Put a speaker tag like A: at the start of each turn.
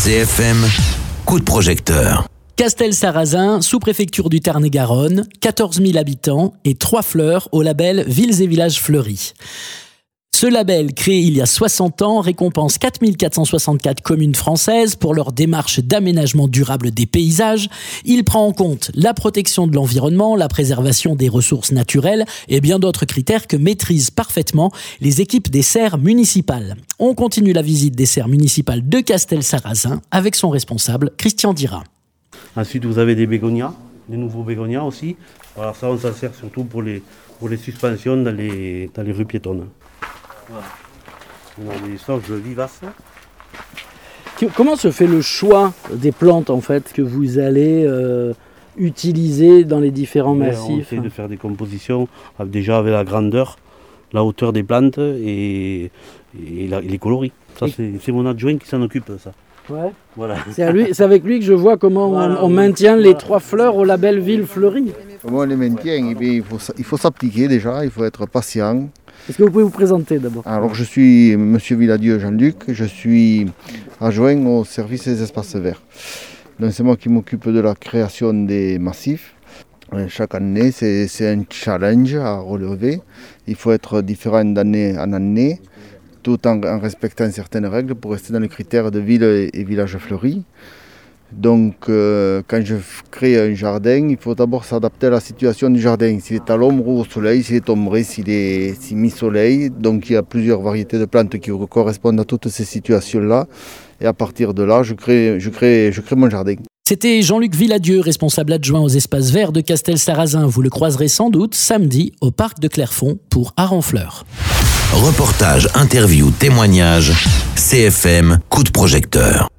A: CFM, coup de projecteur.
B: Castel-Sarrazin, sous-préfecture du Tarn-et-Garonne, 14 000 habitants et 3 fleurs au label Villes et Villages Fleuris. Ce label, créé il y a 60 ans, récompense 4 464 communes françaises pour leur démarche d'aménagement durable des paysages. Il prend en compte la protection de l'environnement, la préservation des ressources naturelles et bien d'autres critères que maîtrisent parfaitement les équipes des serres municipales. On continue la visite des serres municipales de Castel-Sarrazin avec son responsable, Christian Dira.
C: Ensuite, vous avez des bégonias, des nouveaux bégonias aussi. Alors ça, on s'en sert surtout pour les suspensions dans les rues piétonnes. Voilà. On a des sauges vivaces.
D: Comment se fait le choix des plantes en fait que vous allez utiliser dans les différents massifs?
C: On essaie de faire des compositions déjà avec la grandeur, la hauteur des plantes et les coloris. Ça, c'est mon adjoint qui s'en occupe, ça.
D: Ouais.
C: Voilà.
D: C'est avec lui que je vois comment on maintient les 3 fleurs au label Ville Fleurie.
E: Comment on les maintient? Il faut s'appliquer déjà, il faut être patient.
D: Est-ce que vous pouvez vous présenter d'abord?
E: Alors je suis Monsieur Villadieu Jean-Luc, je suis adjoint au service des espaces verts. Donc c'est moi qui m'occupe de la création des massifs. Chaque année c'est un challenge à relever. Il faut être différent d'année en année, tout en respectant certaines règles pour rester dans les critères de villes et villages fleuris. Donc quand je crée un jardin, il faut d'abord s'adapter à la situation du jardin. S'il est à l'ombre ou au soleil, s'il est ombré, s'il est mi-soleil. Donc il y a plusieurs variétés de plantes qui correspondent à toutes ces situations-là. Et à partir de là, je crée mon jardin.
B: C'était Jean-Luc Villadieu, responsable adjoint aux espaces verts de Castel-Sarrazin. Vous le croiserez sans doute samedi au parc de Clairfont pour Arenfleur.
A: Reportage, interview, témoignage, CFM, coup de projecteur.